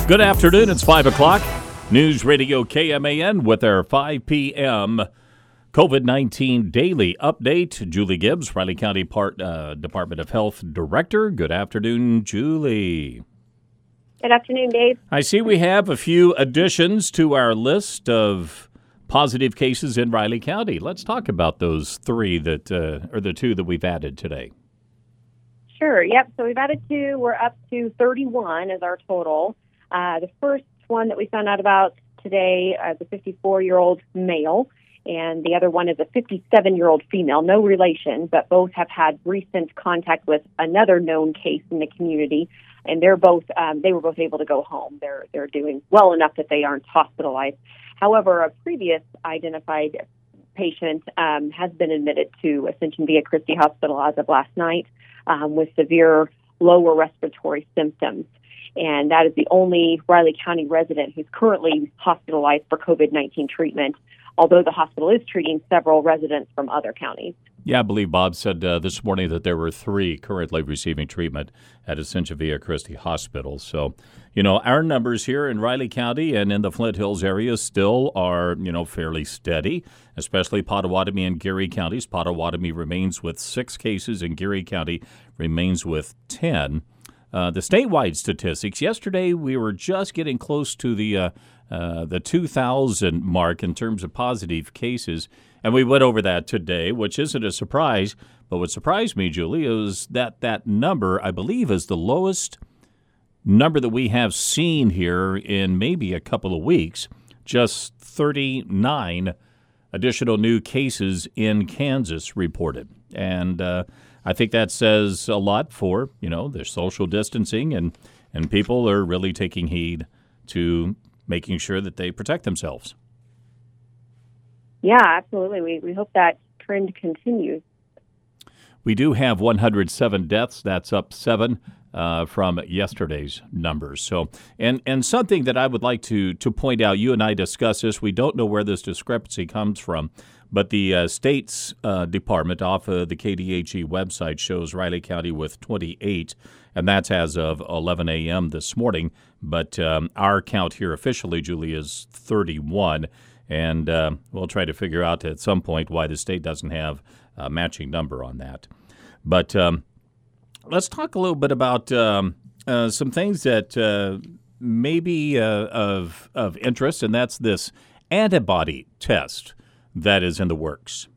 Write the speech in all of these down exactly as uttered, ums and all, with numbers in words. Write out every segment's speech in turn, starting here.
Good afternoon. It's five o'clock. News Radio K M A N with our five p.m. COVID nineteen daily update. Julie Gibbs, Riley County Part, uh, Department of Health Director. Good afternoon, Julie. Good afternoon, Dave. I see we have a few additions to our list of positive cases in Riley County. Let's talk about those three that uh, are the two that we've added today. Sure. Yep. So we've added two. We're up to thirty-one as our total. Uh, the first one that we found out about today is a fifty-four-year-old male, and the other one is a fifty-seven-year-old female. No relation, but both have had recent contact with another known case in the community, and they're both um, they were both able to go home. They're they're doing well enough that they aren't hospitalized. However, a previous identified patient um, has been admitted to Ascension Via Christi Hospital as of last night um, with severe lower respiratory symptoms. And that is the only Riley County resident who's currently hospitalized for COVID nineteen treatment, although the hospital is treating several residents from other counties. Yeah, I believe Bob said uh, this morning that there were three currently receiving treatment at Ascension Via Christi Hospital. So, you know, our numbers here in Riley County and in the Flint Hills area still are, you know, fairly steady, especially Pottawatomie and Geary counties. Pottawatomie remains with six cases and Geary County remains with ten. Uh, the statewide statistics, yesterday we were just getting close to the uh, uh, the two thousand mark in terms of positive cases, and we went over that today, which isn't a surprise. But what surprised me, Julie, is that that number, I believe, is the lowest number that we have seen here in maybe a couple of weeks, just thirty-nine additional new cases in Kansas reported. And uh, I think that says a lot for, you know, their social distancing, and, and people are really taking heed to making sure that they protect themselves. Yeah, absolutely. We we hope that trend continues. We do have one hundred seven deaths. That's up seven uh, from yesterday's numbers. So, and and something that I would like to to point out, you and I discussed this. We don't know where this discrepancy comes from, but the uh, state's uh, department off of the K D H E website shows Riley County with twenty-eight, and that's as of eleven a.m. this morning. But um, our count here officially, Julie, is thirty-one, and uh, we'll try to figure out at some point why the state doesn't have a matching number on that. But um, let's talk a little bit about um, uh, some things that uh, may be uh, of of interest, and that's this antibody test that is in the works.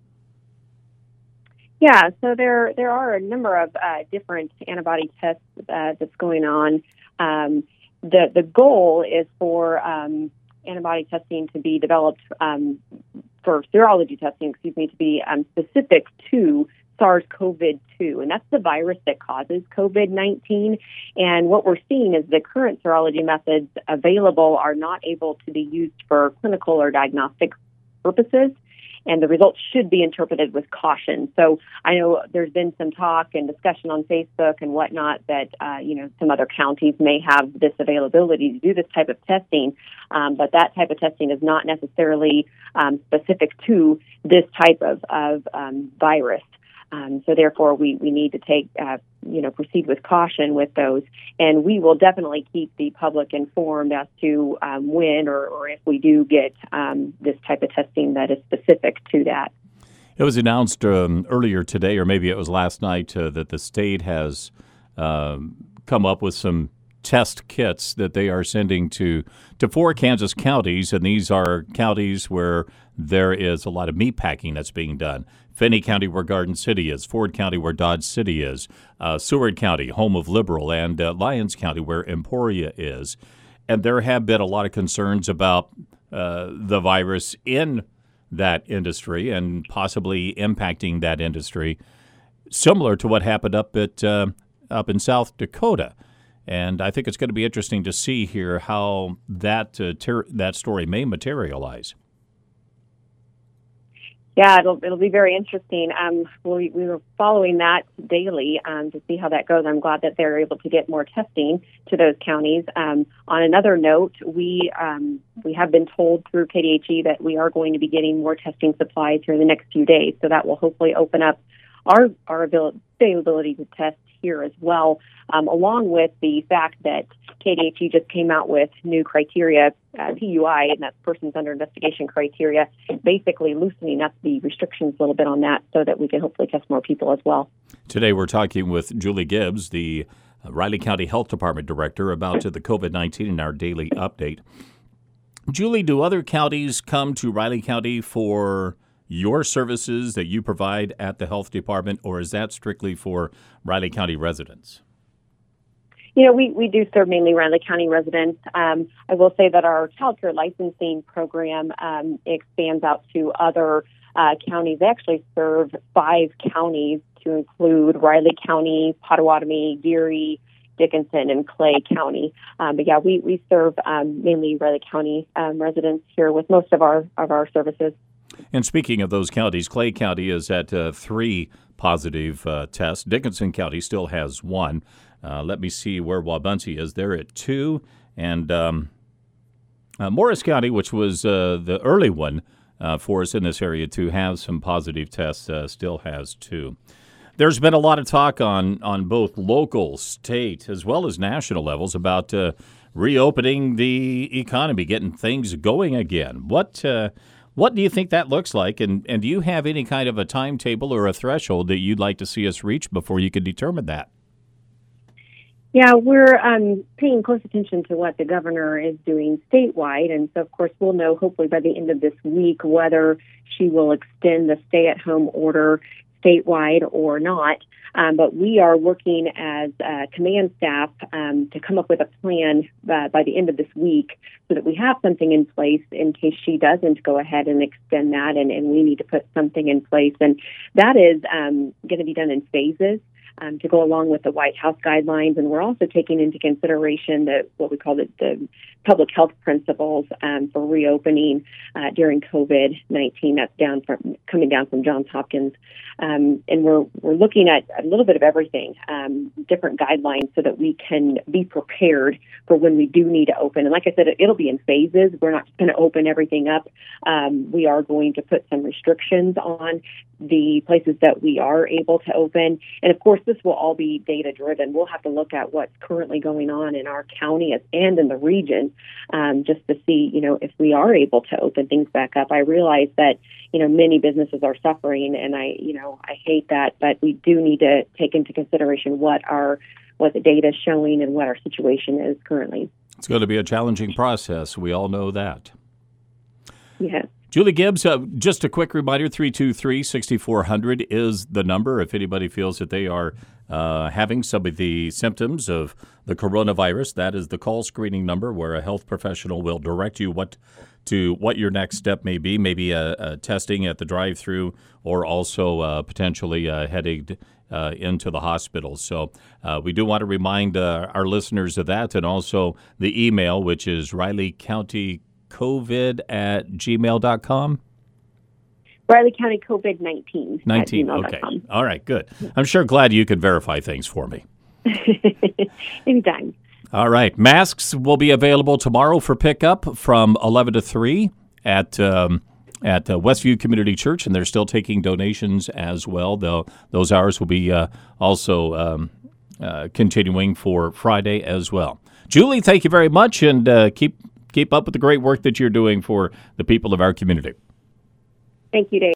Yeah, so there there are a number of uh, different antibody tests uh, that's going on. Um, the the goal is for um, antibody testing to be developed um, for serology testing, excuse me, to be um, specific to SARS-CoV two, and that's the virus that causes COVID nineteen. And what we're seeing is the current serology methods available are not able to be used for clinical or diagnostic purposes, and the results should be interpreted with caution. So I know there's been some talk and discussion on Facebook and whatnot that, uh, you know, some other counties may have this availability to do this type of testing, um, but that type of testing is not necessarily um, specific to this type of, of um, virus. Um, so therefore, we, we need to take, uh, you know, proceed with caution with those. And we will definitely keep the public informed as to um, when or, or if we do get um, this type of testing that is specific to that. It was announced um, earlier today, or maybe it was last night, uh, that the state has um, come up with some test kits that they are sending to, to four Kansas counties, and these are counties where there is a lot of meat packing that's being done. Finney County, where Garden City is, Ford County, where Dodge City is, uh, Seward County, home of Liberal, and uh, Lyons County, where Emporia is. And there have been a lot of concerns about uh, the virus in that industry and possibly impacting that industry, similar to what happened up at uh, up in South Dakota. And I think it's going to be interesting to see here how that uh, ter- that story may materialize. Yeah, it'll it'll be very interesting. Um, we we were following that daily um, to see how that goes. I'm glad that they're able to get more testing to those counties. Um, on another note, we um, we have been told through K D H E that we are going to be getting more testing supplies here in the next few days. So that will hopefully open up our our availability to test here as well, um, along with the fact that K D H E just came out with new criteria, uh, P U I, and that's persons under investigation criteria, basically loosening up the restrictions a little bit on that so that we can hopefully test more people as well. Today we're talking with Julie Gibbs, the Riley County Health Department Director, about the COVID nineteen in our daily update. Julie, do other counties come to Riley County for your services that you provide at the health department, or is that strictly for Riley County residents? You know, we, we do serve mainly Riley County residents. Um, I will say that our child care licensing program um, expands out to other uh, counties. They actually serve five counties to include Riley County, Pottawatomie, Geary, Dickinson, and Clay County. Um, but yeah, we, we serve um, mainly Riley County um, residents here with most of our of our services. And speaking of those counties, Clay County is at uh, three positive uh, tests. Dickinson County still has one. Uh, let me see where Wabaunsee is. They're at two. And um, uh, Morris County, which was uh, the early one uh, for us in this area to have some positive tests, uh, still has two. There's been a lot of talk on, on both local, state, as well as national levels about uh, reopening the economy, getting things going again. What uh, what do you think that looks like, and, and do you have any kind of a timetable or a threshold that you'd like to see us reach before you could determine that? Yeah, we're um, paying close attention to what the governor is doing statewide, and so, of course, we'll know hopefully by the end of this week whether she will extend the stay-at-home order statewide or not. Um, but we are working as uh, command staff um, to come up with a plan uh, by the end of this week so that we have something in place in case she doesn't go ahead and extend that, and, and we need to put something in place. And that is um, going to be done in phases. Um, to go along with the White House guidelines, and we're also taking into consideration the what we call the, the public health principles um, for reopening uh, during COVID nineteen. That's down from coming down from Johns Hopkins, um, and we're we're looking at a little bit of everything, um, different guidelines, so that we can be prepared for when we do need to open. And like I said, it'll be in phases. We're not going to open everything up. Um, we are going to put some restrictions on the places that we are able to open, and of course, this will all be data-driven. We'll have to look at what's currently going on in our county and in the region um, just to see, you know, if we are able to open things back up. I realize that, you know, many businesses are suffering, and I, you know, I hate that, but we do need to take into consideration what our what the data is showing and what our situation is currently. It's going to be a challenging process. We all know that. Yes. Julie Gibbs, uh, just a quick reminder, three two three, six four zero zero is the number if anybody feels that they are uh, having some of the symptoms of the coronavirus. That is the call screening number where a health professional will direct you what to what your next step may be, maybe a, a testing at the drive-thru or also uh, potentially uh, heading uh, into the hospital. So uh, we do want to remind uh, our listeners of that, and also the email, which is Riley County COVID at gmail dot com? Riley County COVID nineteen. nineteen, okay. All right, good. I'm sure glad you could verify things for me. Anytime. All right. Masks will be available tomorrow for pickup from eleven to three at um, at uh, Westview Community Church, and they're still taking donations as well. They'll, those hours will be uh, also um, uh, continuing for Friday as well. Julie, thank you very much, and uh, keep Keep up with the great work that you're doing for the people of our community. Thank you, Dave.